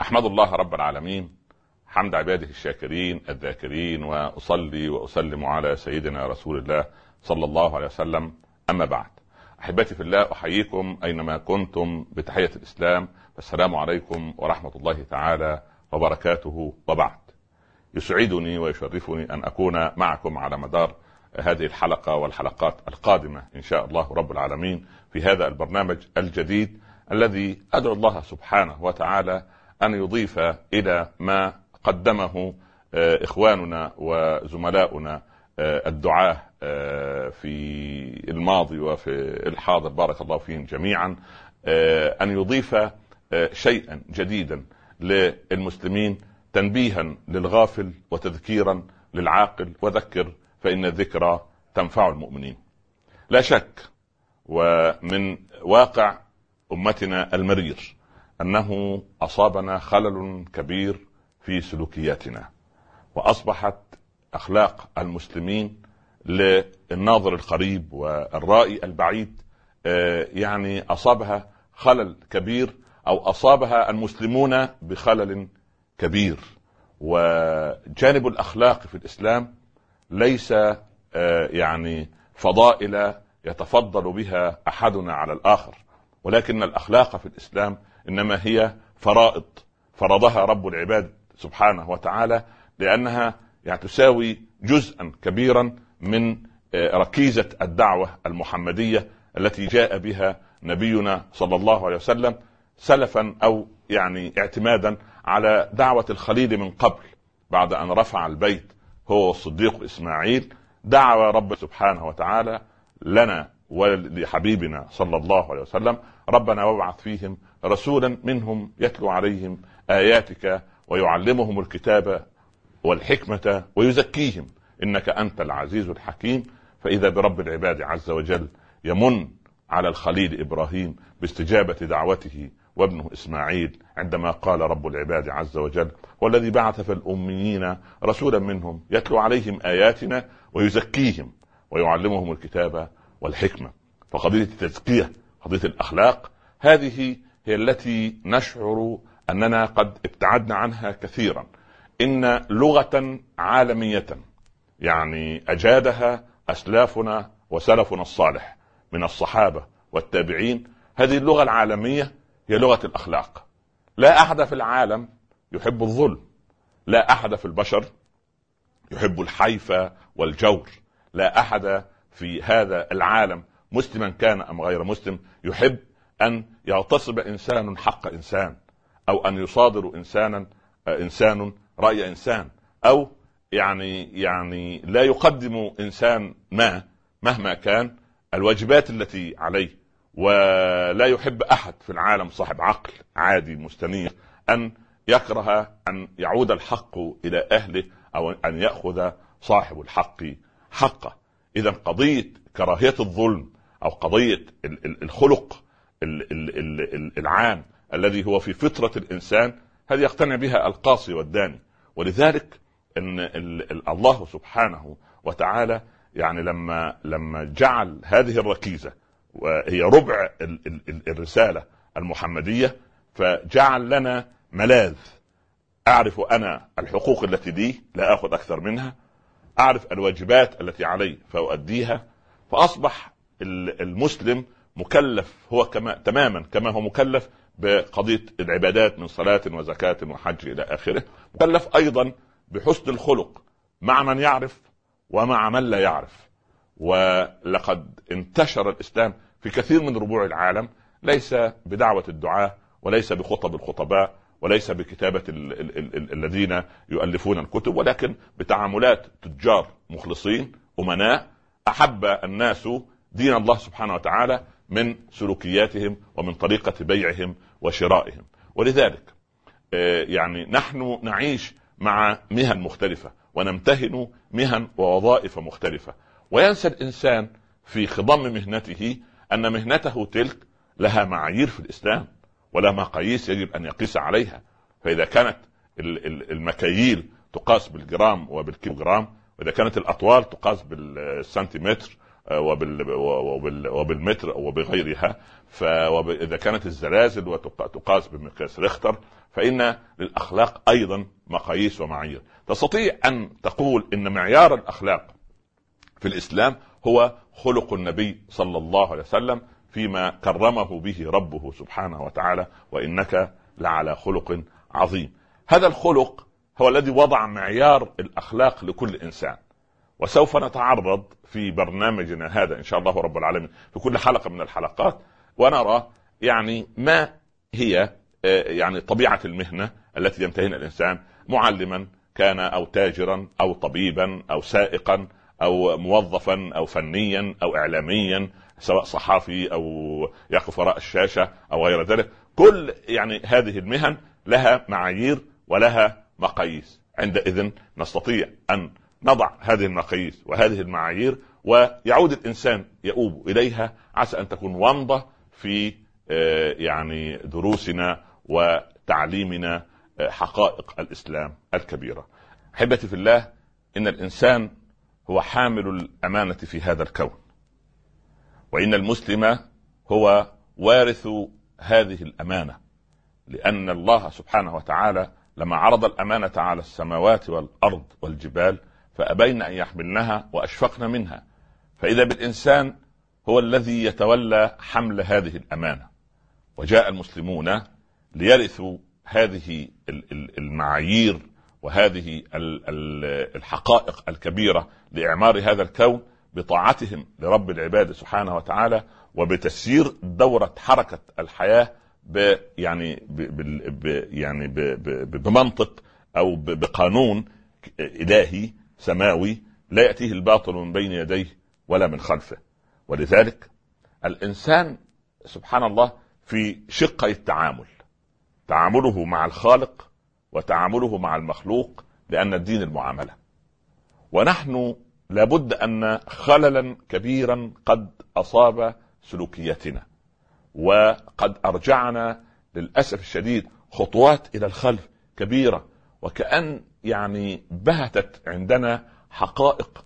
أحمد الله رب العالمين حمد عباده الشاكرين الذاكرين، وأصلي وأسلم على سيدنا رسول الله صلى الله عليه وسلم. أما بعد، أحبتي في الله، أحييكم أينما كنتم بتحية الإسلام، السلام عليكم ورحمة الله تعالى وبركاته. وبعد، يسعدني ويشرفني أن أكون معكم على مدار هذه الحلقة والحلقات القادمة إن شاء الله رب العالمين في هذا البرنامج الجديد الذي أدعو الله سبحانه وتعالى أن يضيف إلى ما قدمه إخواننا وزملاؤنا الدعاة في الماضي وفي الحاضر، بارك الله فيهم جميعا، أن يضيف شيئا جديدا للمسلمين، تنبيها للغافل وتذكيرا للعاقل، وذكر فإن الذكرى تنفع المؤمنين. لا شك ومن واقع أمتنا المرير أنه أصابنا خلل كبير في سلوكياتنا، وأصبحت أخلاق المسلمين للناظر القريب والرائي البعيد يعني أصابها خلل كبير، أو أصابها المسلمون بخلل كبير. وجانب الأخلاق في الإسلام ليس يعني فضائل يتفضل بها أحدنا على الآخر، ولكن الأخلاق في الإسلام إنما هي فرائض فرضها رب العباد سبحانه وتعالى، لأنها يعني تساوي جزءا كبيرا من ركيزة الدعوة المحمدية التي جاء بها نبينا صلى الله عليه وسلم، سلفا أو يعني اعتمادا على دعوة الخليل من قبل. بعد أن رفع البيت هو والصديق إسماعيل، دعا رب سبحانه وتعالى لنا ولحبيبنا صلى الله عليه وسلم: ربنا وابعث فيهم رسولا منهم يتلو عليهم آياتك ويعلمهم الكتاب والحكمة ويزكيهم إنك أنت العزيز الحكيم. فإذا برب العباد عز وجل يمن على الخليل إبراهيم باستجابة دعوته وابنه إسماعيل، عندما قال رب العباد عز وجل: والذي بعث في الأميين رسولا منهم يتلو عليهم آياتنا ويزكيهم ويعلمهم الكتاب والحكمة. فقضية التزكية، قضية الأخلاق، هذه هي التي نشعر أننا قد ابتعدنا عنها كثيرا. إن لغة عالمية يعني أجادها أسلافنا وسلفنا الصالح من الصحابة والتابعين، هذه اللغة العالمية هي لغة الأخلاق. لا أحد في العالم يحب الظلم، لا أحد في البشر يحب الحيف والجور، لا أحد في هذا العالم مسلما كان أم غير مسلم يحب أن يغتصب إنسان حق إنسان، أو أن يصادر إنسان رأي إنسان، أو يعني لا يقدم إنسان مهما كان الواجبات التي عليه. ولا يحب أحد في العالم صاحب عقل عادي مستنير أن يكره أن يعود الحق إلى أهله، أو أن يأخذ صاحب الحق حقه. إذا قضية كراهية الظلم أو قضية الخلق العام الذي هو في فطرة الإنسان، هذه يقتنع بها القاصي والداني. ولذلك إن الله سبحانه وتعالى يعني لما جعل هذه الركيزة وهي ربع الرسالة المحمدية، فجعل لنا ملاذ. أعرف أنا الحقوق التي لي لا أخذ أكثر منها، أعرف الواجبات التي علي فأؤديها. فأصبح المسلم مكلف هو تماما كما هو مكلف بقضية العبادات من صلاة وزكاة وحج إلى آخره، مكلف أيضا بحسن الخلق مع من يعرف ومع من لا يعرف. ولقد انتشر الإسلام في كثير من ربوع العالم، ليس بدعوة الدعاة، وليس بخطب الخطباء، وليس بكتابة الذين يؤلفون الكتب، ولكن بتعاملات تجار مخلصين أمناء أحب الناس دين الله سبحانه وتعالى من سلوكياتهم ومن طريقة بيعهم وشرائهم. ولذلك يعني نحن نعيش مع مهن مختلفة ونمتهن مهن ووظائف مختلفة، وينسى الإنسان في خضم مهنته أن مهنته تلك لها معايير في الإسلام ولا مقاييس يجب أن يقيس عليها. فإذا كانت المكاييل تقاس بالجرام وبالكيلوغرام، وإذا كانت الأطوال تقاس بالسنتيمتر وبالمتر وبغيرها، فإذا كانت الزلازل تقاس بمقياس ريختر، فإن للأخلاق أيضا مقاييس ومعايير. تستطيع أن تقول إن معيار الأخلاق في الإسلام هو خلق النبي صلى الله عليه وسلم فيما كرمه به ربه سبحانه وتعالى: وإنك لعلى خلق عظيم. هذا الخلق هو الذي وضع معيار الأخلاق لكل إنسان. وسوف نتعرض في برنامجنا هذا إن شاء الله رب العالمين في كل حلقة من الحلقات ونرى يعني ما هي يعني طبيعة المهنة التي يمتهنها الإنسان، معلما كان أو تاجرا أو طبيبا أو سائقا أو موظفا أو فنيا أو إعلاميا، سواء صحافي أو يقف وراء الشاشة أو غير ذلك. كل يعني هذه المهن لها معايير ولها مقاييس. عندئذ نستطيع أن نضع هذه المقاييس وهذه المعايير ويعود الإنسان يؤوب إليها، عسى أن تكون ومضة في يعني دروسنا وتعليمنا حقائق الإسلام الكبيرة. أحبتي في الله، إن الإنسان هو حامل الأمانة في هذا الكون، وإن المسلم هو وارث هذه الأمانة، لأن الله سبحانه وتعالى لما عرض الأمانة على السماوات والأرض والجبال فأبين أن يحملنها وأشفقن منها، فإذا بالإنسان هو الذي يتولى حمل هذه الأمانة. وجاء المسلمون ليرثوا هذه المعايير وهذه الحقائق الكبيرة لإعمار هذا الكون بطاعتهم لرب العباد سبحانه وتعالى، وبتسيير دورة حركة الحياة بمنطق أو بقانون إلهي سماوي لا يأتيه الباطل من بين يديه ولا من خلفه. ولذلك الإنسان سبحان الله في شقي التعامل، تعامله مع الخالق وتعامله مع المخلوق، لأن الدين المعاملة. ونحن لابد أن خللا كبيرا قد أصاب سلوكيتنا وقد أرجعنا للأسف الشديد خطوات إلى الخلف كبيرة، وكأن يعني بهتت عندنا حقائق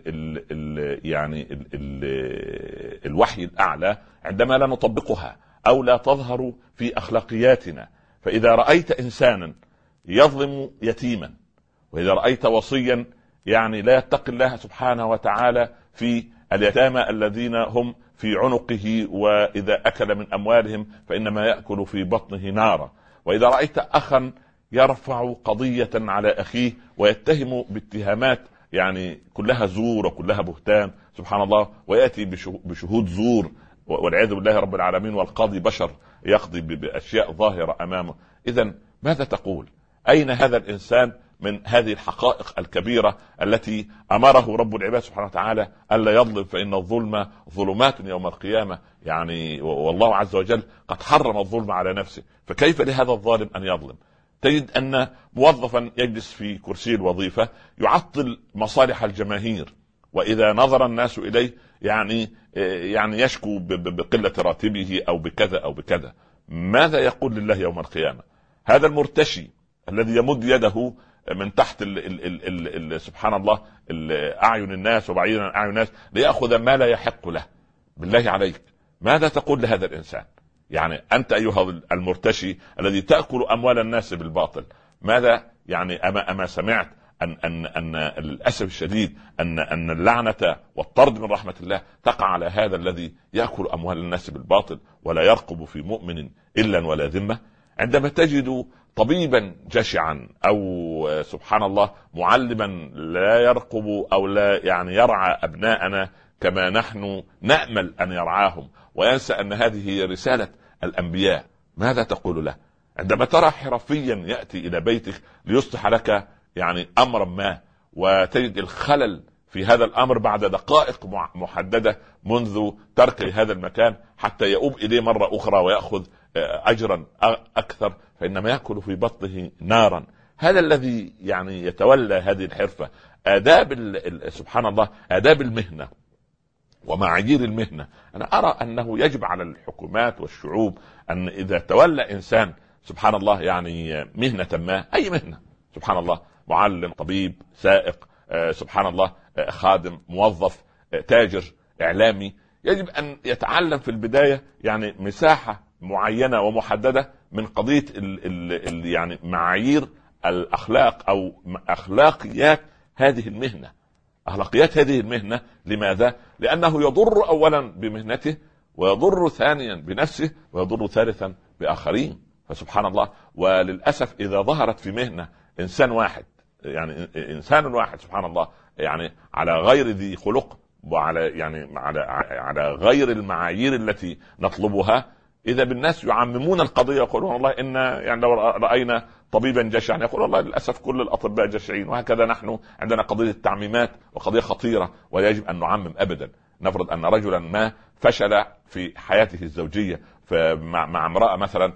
الوحي الأعلى عندما لا نطبقها أو لا تظهر في أخلاقياتنا. فإذا رأيت إنسانا يظلم يتيما، وإذا رأيت وصيا يعني لا يتقي الله سبحانه وتعالى في اليتامى الذين هم في عنقه، وإذا أكل من أموالهم فإنما يأكل في بطنه نارا، وإذا رأيت أخا يرفع قضية على أخيه ويتهم باتهامات يعني كلها زور وكلها بهتان سبحان الله، ويأتي بشهود زور والعياذ بالله رب العالمين، والقاضي بشر يقضي بأشياء ظاهرة أمامه، إذن ماذا تقول؟ أين هذا الإنسان من هذه الحقائق الكبيرة التي أمره رب العباد سبحانه وتعالى ألا يظلم، فإن الظلم ظلمات يوم القيامة، يعني والله عز وجل قد حرم الظلم على نفسه، فكيف لهذا الظالم أن يظلم؟ تجد أن موظفا يجلس في كرسي الوظيفة يعطل مصالح الجماهير، وإذا نظر الناس إليه يعني يشكو بقلة راتبه أو بكذا أو بكذا. ماذا يقول لله يوم القيامة؟ هذا المرتشي الذي يمد يده من تحت سبحان الله أعين الناس وبعيدا عن أعين الناس ليأخذ ما لا يحق له، بالله عليك ماذا تقول لهذا الإنسان؟ يعني أنت أيها المرتشي الذي تأكل أموال الناس بالباطل، ماذا يعني أما سمعت أن للأسف الشديد أن اللعنة والطرد من رحمة الله تقع على هذا الذي يأكل أموال الناس بالباطل ولا يرقب في مؤمن إلا ولا ذمة؟ عندما تجد طبيبا جشعا أو سبحان الله معلما لا يرقب أو لا يعني يرعى أبناءنا كما نحن نأمل أن يرعاهم، وينسى أن هذه هي رسالة الأنبياء، ماذا تقول له؟ عندما ترى حرفيا يأتي إلى بيتك ليصلح لك يعني أمرا ما، وتجد الخلل في هذا الأمر بعد دقائق محددة منذ ترك هذا المكان حتى يؤوب إليه مرة أخرى ويأخذ أجرا أكثر، فإنما يأكل في بطنه نارا. هذا الذي يعني يتولى هذه الحرفة، آداب سبحان الله آداب المهنة ومعايير المهنة. أنا أرى أنه يجب على الحكومات والشعوب أن إذا تولى إنسان سبحان الله يعني مهنة ما، أي مهنة سبحان الله، معلم، طبيب، سائق، سبحان الله، خادم، موظف، تاجر، إعلامي، يجب ان يتعلم في البدايه يعني مساحه معينه ومحدده من قضيه يعني معايير الاخلاق او اخلاقيات هذه المهنه. اخلاقيات هذه المهنه لماذا؟ لانه يضر اولا بمهنته، ويضر ثانيا بنفسه، ويضر ثالثا باخرين. فسبحان الله، وللاسف اذا ظهرت في مهنه انسان واحد، يعني انسان واحد سبحان الله، يعني على غير ذي خلق، وعلى يعني على غير المعايير التي نطلبها، اذا بالناس يعممون القضيه يقولون والله ان يعني لو راينا طبيبا جشعا يقول والله للاسف كل الاطباء جشعين. وهكذا نحن عندنا قضيه التعميمات وقضيه خطيره، ويجب ان نعمم ابدا. نفرض ان رجلا ما فشل في حياته الزوجيه مع امراه مثلا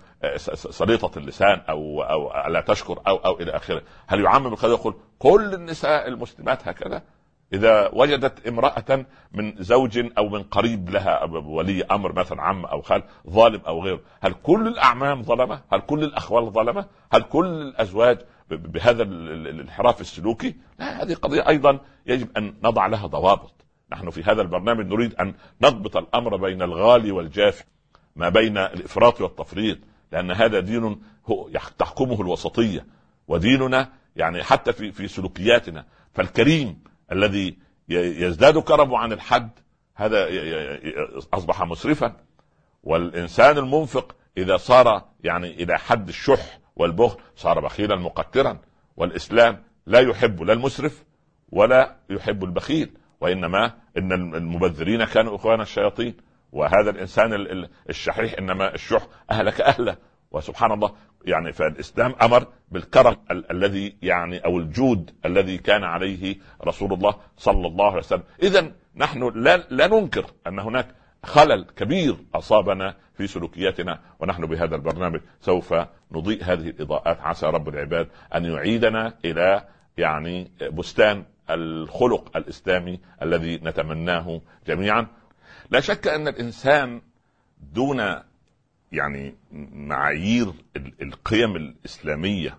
سليطه اللسان او لا تشكر او الى اخره، هل يعمم القضيه يقول كل النساء المسلمات هكذا؟ إذا وجدت امرأة من زوج أو من قريب لها ولي أمر مثلا عم أو خال ظالم أو غيره، هل كل الأعمام ظلمة؟ هل كل الأخوال ظلمة؟ هل كل الأزواج بهذا الانحراف السلوكي؟ لا، هذه قضية أيضا يجب أن نضع لها ضوابط. نحن في هذا البرنامج نريد أن نضبط الأمر بين الغالي والجافي، ما بين الإفراط والتفريط، لأن هذا دين تحكمه الوسطية، وديننا يعني حتى في سلوكياتنا. فالكريم الذي يزداد كرمه عن الحد هذا أصبح مسرفا، والإنسان المنفق إذا صار يعني إلى حد الشح والبخل صار بخيلا مقترا. والإسلام لا يحب لا المسرف ولا يحب البخيل، وإنما إن المبذرين كانوا إخوان الشياطين، وهذا الإنسان الشحيح إنما الشح أهلك أهله. وسبحان الله، يعني فالإسلام أمر بالكرم الذي يعني أو الجود الذي كان عليه رسول الله صلى الله عليه وسلم. إذن نحن لا ننكر أن هناك خلل كبير أصابنا في سلوكياتنا، ونحن بهذا البرنامج سوف نضيء هذه الإضاءات. عسى رب العباد أن يعيدنا إلى يعني بستان الخلق الإسلامي الذي نتمناه جميعا. لا شك أن الإنسان دون يعني معايير القيم الإسلامية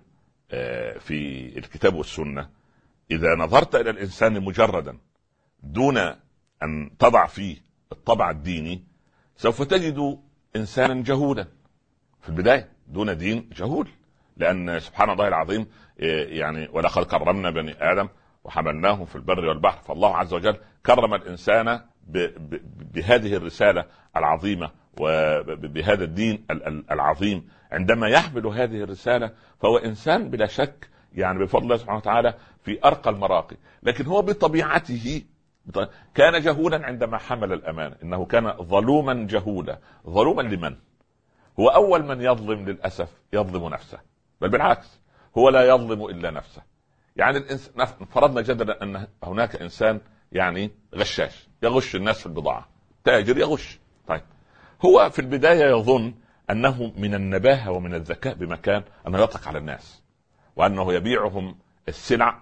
في الكتاب والسنة، إذا نظرت إلى الإنسان مجردا دون أن تضع فيه الطبع الديني، سوف تجد إنسانا جهولا في البداية، دون دين جهول. لأن سبحان الله العظيم يعني ولقد كرمنا بني آدم وحملناهم في البر والبحر. فالله عز وجل كرم الإنسان بهذه الرسالة العظيمة وبهذا الدين العظيم. عندما يحمل هذه الرسالة فهو إنسان بلا شك يعني بفضل الله سبحانه وتعالى في أرقى المراقي، لكن هو بطبيعته كان جهولا عندما حمل الأمانة. إنه كان ظلوما جهولا. ظلوما لمن؟ هو أول من يظلم للأسف يظلم نفسه، بل بالعكس هو لا يظلم إلا نفسه. يعني فرضنا جدلا أن هناك إنسان يعني غشاش يغش الناس في البضاعة، تاجر يغش. طيب هو في البداية يظن أنه من النباهة ومن الذكاء بمكان أنه يطلق على الناس، وأنه يبيعهم السلع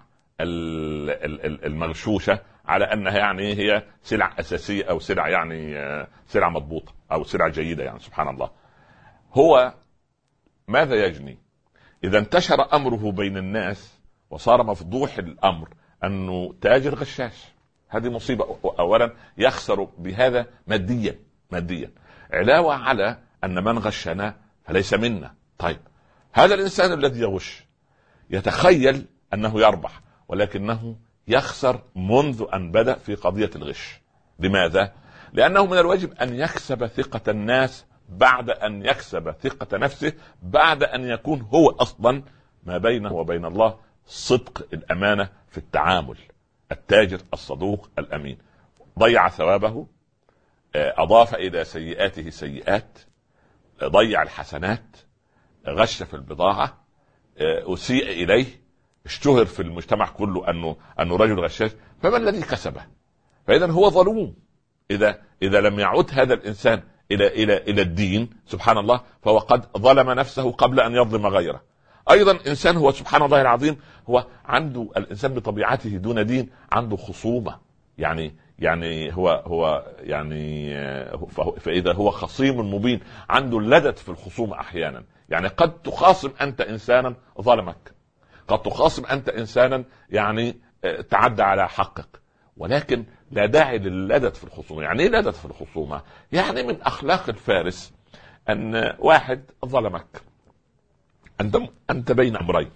المغشوشة على أنها يعني هي سلع أساسية أو سلع يعني سلع مضبوطة أو سلع جيدة. يعني سبحان الله، هو ماذا يجني إذا انتشر أمره بين الناس وصار مفضوح الأمر أنه تاجر غشاش؟ هذه مصيبة. أولا يخسر بهذا ماديا، علاوة على أن من غشنا فليس منا. طيب هذا الإنسان الذي يغش يتخيل أنه يربح، ولكنه يخسر منذ أن بدأ في قضية الغش. لماذا؟ لأنه من الواجب أن يكسب ثقة الناس بعد أن يكسب ثقة نفسه، بعد أن يكون هو أصلا ما بينه وبين الله صدق الأمانة في التعامل. التاجر الصدوق الأمين ضيع ثوابه، أضاف إلى سيئاته سيئات، ضيع الحسنات، غش في البضاعة، أسيء إليه، اشتهر في المجتمع كله أنه رجل غشاش. فما الذي كسبه؟ فإذا هو ظلوم. إذا لم يعد هذا الإنسان إلى الدين سبحان الله فهو قد ظلم نفسه قبل أن يظلم غيره. أيضا إنسان هو سبحان الله العظيم هو عنده الإنسان بطبيعته دون دين عنده خصومة. يعني هو يعني فإذا هو خصيم مبين، عنده اللدت في الخصومة أحيانا. يعني قد تخاصم أنت إنسانا ظلمك، قد تخاصم أنت إنسانا يعني تعدى على حقك، ولكن لا داعي لللدد في الخصومة. يعني ايه لدد في الخصومة؟ يعني من اخلاق الفارس ان واحد ظلمك، انت بين امرين،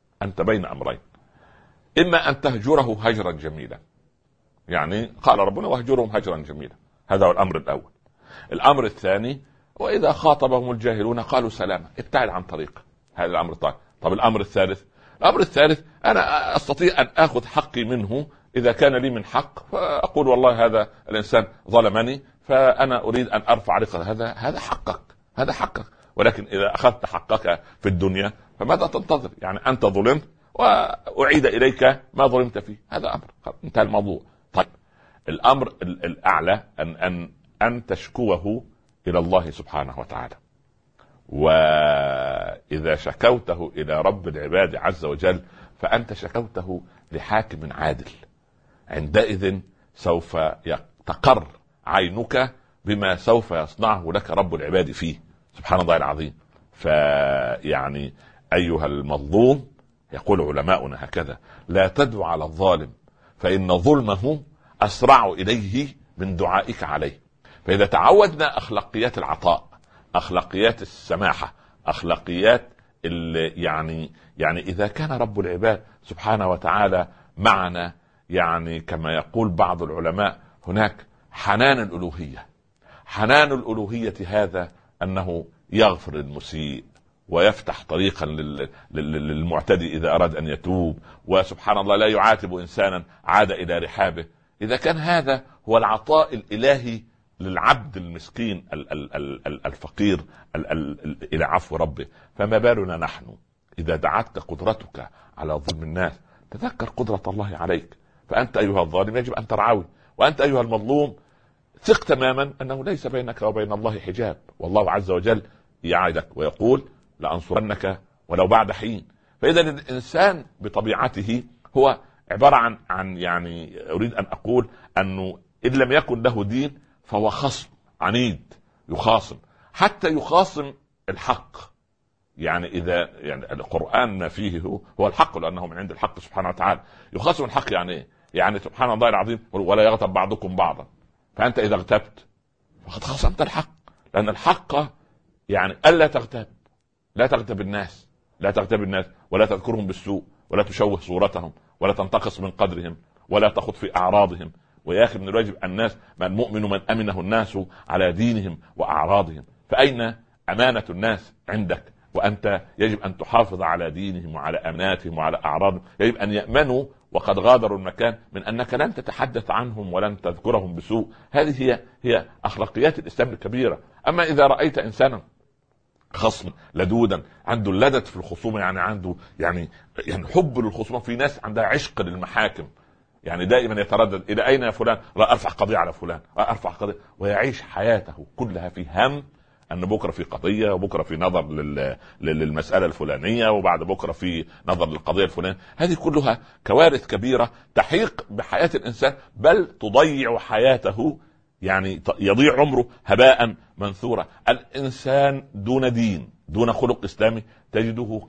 اما ان تهجره هجرا جميلا، يعني قال ربنا واهجرهم هجرا جميلا، هذا هو الامر الاول. الامر الثاني واذا خاطبهم الجاهلون قالوا سلاما، ابتعد عن طريقه، هذا الامر الثاني. طب الامر الثالث انا استطيع ان اخذ حقي منه اذا كان لي من حق، فاقول والله هذا الانسان ظلمني فانا اريد ان ارفع رقبته، هذا حقك. ولكن اذا اخذت حقك في الدنيا فماذا تنتظر؟ يعني انت ظلمت واعيد اليك ما ظلمت فيه، هذا امر انتهى الموضوع. طيب الامر الاعلى ان تشكوه الى الله سبحانه وتعالى، واذا شكوته الى رب العباد عز وجل فانت شكوته لحاكم عادل، عندئذ سوف تقر عينك بما سوف يصنعه لك رب العباد فيه، سبحان الله العظيم. فيعني ايها المظلوم، يقول علماؤنا هكذا: لا تدعو على الظالم فإن ظلمه أسرع إليه من دعائك عليه. فإذا تعودنا أخلاقيات العطاء، أخلاقيات السماحة، أخلاقيات يعني إذا كان رب العباد سبحانه وتعالى معنا، يعني كما يقول بعض العلماء هناك حنان الألوهية هذا أنه يغفر المسيء ويفتح طريقا للمعتدي إذا أراد أن يتوب، وسبحان الله لا يعاتب إنسانا عاد إلى رحابه. إذا كان هذا هو العطاء الإلهي للعبد المسكين الفقير إلى عفو ربه، فما بالنا نحن إذا دعتك قدرتك على ظلم الناس؟ تذكر قدرة الله عليك، فأنت أيها الظالم يجب أن ترعوي، وأنت أيها المظلوم ثق تماما أنه ليس بينك وبين الله حجاب، والله عز وجل يعدك ويقول: لأنصرنك ولو بعد حين. فإذا الإنسان بطبيعته هو عبارة عن يعني أريد أن أقول أنه إن لم يكن له دين فهو خصم عنيد، يخاصم، حتى يخاصم الحق. يعني إذا يعني القرآن ما فيه هو الحق، لأنه من عند الحق سبحانه وتعالى. يخاصم الحق يعني إيه؟ يعني سبحان الله العظيم: ولا يغتب بعضكم بعضا. فأنت إذا اغتبت فقد خاصمت الحق، لأن الحق يعني ألا تغتب، لا تغتب الناس ولا تذكرهم بالسوء ولا تشوه صورتهم ولا تنتقص من قدرهم ولا تخض في أعراضهم. ويا أخي من الواجب الناس من المؤمن من أمنه الناس على دينهم وأعراضهم. فأين أمانة الناس عندك؟ وأنت يجب أن تحافظ على دينهم وعلى أماناتهم وعلى أعراضهم. يجب أن يأمنوا وقد غادروا المكان من أنك لن تتحدث عنهم ولن تذكرهم بسوء. هذه هي أخلاقيات الإسلام الكبيرة. أما إذا رأيت إنسانا خصم لدودا عنده اللدد في الخصومة، يعني عنده يعني حب للخصومة، في ناس عندها عشق للمحاكم، يعني دائما يتردد: إلى أين يا فلان؟ لا أرفع قضية على فلان، أرفع قضية، ويعيش حياته كلها في هم أن بكرة في قضية، وبكرة في نظر للمسألة الفلانية، وبعد بكرة في نظر للقضية الفلانية. هذه كلها كوارث كبيرة تحيق بحياة الإنسان، بل تضيع حياته، يعني يضيع عمره هباء منثورا. الإنسان دون دين، دون خلق إسلامي، تجده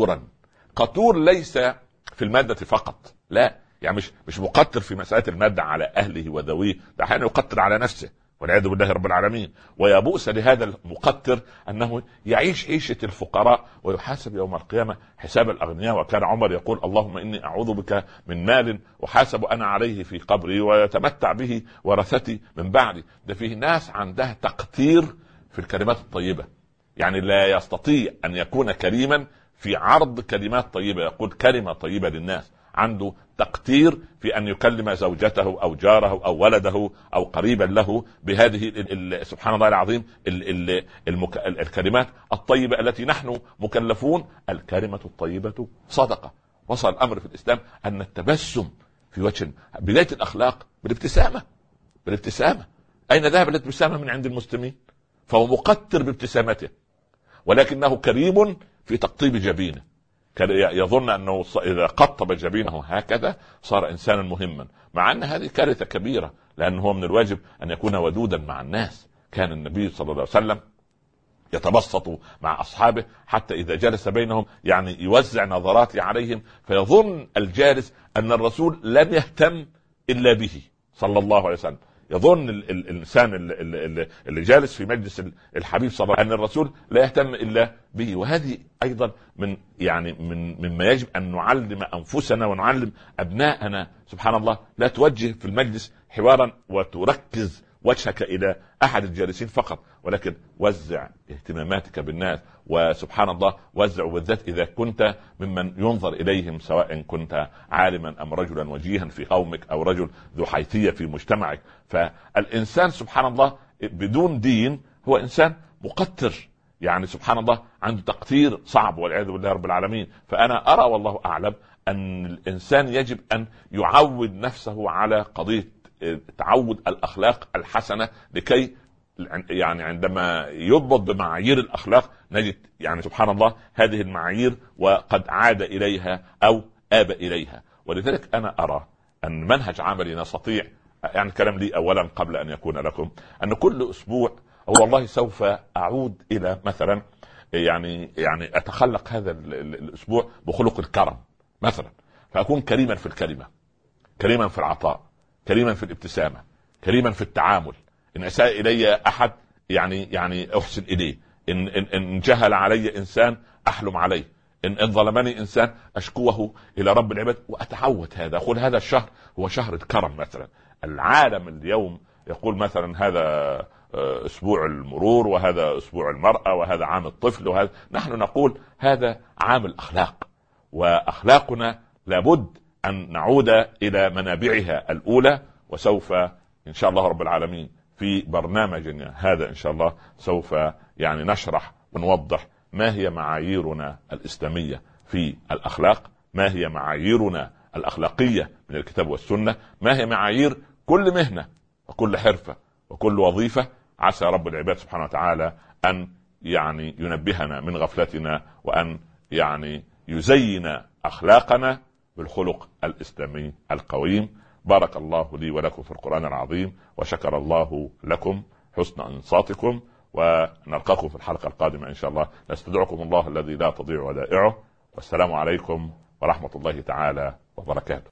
قتور ليس في المادة فقط، لا، يعني مش مقتر في مسألة المادة على أهله وذويه، ده أحيانا يقتر على نفسه والعياذ بالله رب العالمين. ويبؤس لهذا المقتر أنه يعيش عيشة الفقراء ويحاسب يوم القيامة حساب الأغنياء. وكان عمر يقول: اللهم إني أعوذ بك من مال أحاسب أنا عليه في قبري ويتمتع به ورثتي من بعدي. ده فيه ناس عندها تقتير في الكلمات الطيبة، يعني لا يستطيع أن يكون كريما في عرض كلمات طيبة، يقول كلمة طيبة للناس. عنده تقتير في أن يكلم زوجته أو جاره أو ولده أو قريبا له بهذه سبحان الله العظيم الكلمات الطيبة التي نحن مكلفون. الكلمة الطيبة صدقة. وصل الأمر في الإسلام أن التبسم في وجه، بداية الأخلاق بالابتسامة. أين ذهب الابتسامة من عند المسلمين؟ فهو مقتر بابتسامته، ولكنه كريم في تقطيب جبينه. يظن أنه إذا قطب جبينه هكذا صار إنسانا مهما، مع أن هذه كارثة كبيرة، لأنه هو من الواجب أن يكون ودودا مع الناس. كان النبي صلى الله عليه وسلم يتبسط مع أصحابه حتى إذا جلس بينهم يعني يوزع نظرات عليهم، فيظن الجالس أن الرسول لم يهتم الا به صلى الله عليه وسلم. يظن الانسان اللي جالس في مجلس الحبيب صلى الله عليه وسلم ان الرسول لا يهتم الا به. وهذه ايضا من يعني مما يجب ان نعلم انفسنا ونعلم ابناءنا. سبحان الله، لا توجه في المجلس حوارا وتركز وجهك الى احد الجالسين فقط، ولكن وزع اهتماماتك بالناس. وسبحان الله وزع، بالذات اذا كنت ممن ينظر اليهم، سواء كنت عالما ام رجلا وجيها في قومك او رجل ذو حيثية في مجتمعك. فالانسان سبحان الله بدون دين هو انسان مقتر، يعني سبحان الله عنده تقتير صعب والعياذ بالله رب العالمين. فانا ارى والله اعلم ان الانسان يجب ان يعود نفسه على قضية تعود الاخلاق الحسنه، لكي يعني عندما يضبط بمعايير الاخلاق نجد يعني سبحان الله هذه المعايير وقد عاد اليها او اب اليها. ولذلك انا ارى ان منهج عملي نستطيع، يعني كلام لي اولا قبل ان يكون لكم، ان كل اسبوع او والله سوف اعود الى مثلا يعني اتخلق هذا الاسبوع بخلق الكرم مثلا، فاكون كريما في الكلمه، كريما في العطاء، كريما في الابتسامة، كريما في التعامل. إن أساء إلي أحد يعني أحسن إليه، إن جهل علي إنسان أحلم عليه، إن ظلمني إنسان أشكوه إلى رب العباد. وأتعود هذا، أقول هذا الشهر هو شهر الكرم مثلا. العالم اليوم يقول مثلا هذا أسبوع المرور، وهذا أسبوع المرأة، وهذا عام الطفل، وهذا. نحن نقول هذا عام الأخلاق، وأخلاقنا لابد أن نعود إلى منابعها الأولى. وسوف إن شاء الله رب العالمين في برنامجنا هذا إن شاء الله سوف يعني نشرح ونوضح ما هي معاييرنا الإسلامية في الأخلاق، ما هي معاييرنا الأخلاقية من الكتاب والسنة، ما هي معايير كل مهنة وكل حرفة وكل وظيفة. عسى رب العباد سبحانه وتعالى أن يعني ينبهنا من غفلتنا، وأن يعني يزين أخلاقنا بالخلق الإسلامي القويم. بارك الله لي ولكم في القرآن العظيم، وشكر الله لكم حسن انصاتكم، ونلقاكم في الحلقة القادمة إن شاء الله. نستودعكم الله الذي لا تضيع ودائعه، والسلام عليكم ورحمة الله تعالى وبركاته.